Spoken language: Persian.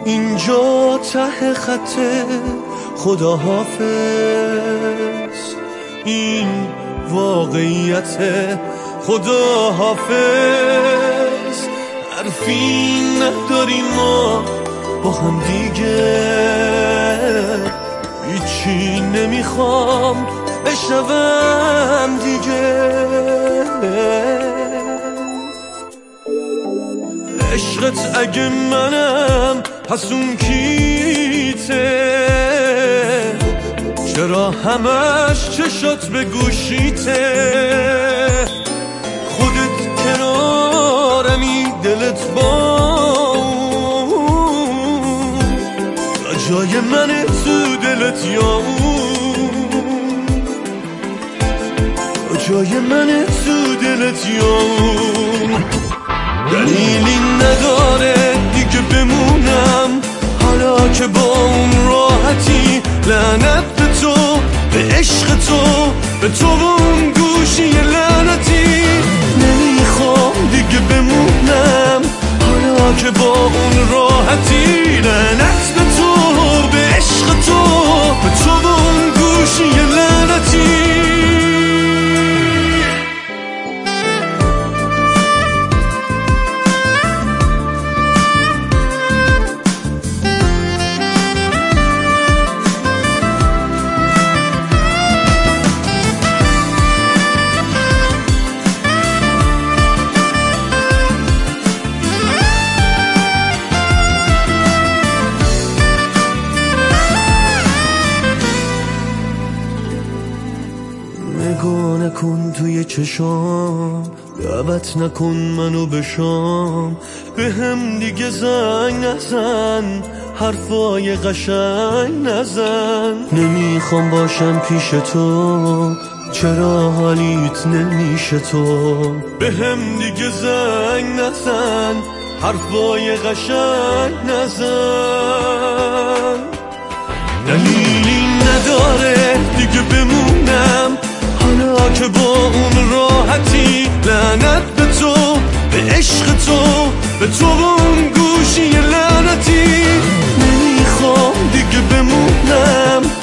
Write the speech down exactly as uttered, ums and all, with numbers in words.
اینجا ته خطه خدا حافظ، این واقعیت خدا حافظ. حرفی نداریم ما با هم دیگه، هیچی نمیخوام بشنوم دیگه. عشقت اگه منم پس اون کیته، چرا همش چشات به گوشیته؟ خودت کنارمی دلت با جای من تو دلت یا اون، جای من تو دلت یا اون. دلیلی نداره دیگه بمونم حالا که با اون راحتی. لعنت به تو، به عشق تو، به تو و اون گوشی لعنتی. نمیخوام دیگه بمونم حالا که با اون راحتی. لعنت به تو، به عشق تو، به تو و اون گوشی لعنتی. نگاه نکن توی چشام، دعوت نکن منو به شام. به هم دیگه زنگ نزن، حرفای قشنگ نزن. نمیخوام باشم پیش تو، چرا حالیت نمیشه تو؟ به هم دیگه زنگ نزن، حرفای قشنگ نزن. دلیلی نداره دیگه بمونم حالا که با اون راحتی. لعنت به تو، به عشق تو، به تو و اون گوشی لعنتی. نمیخوام دیگه بمونم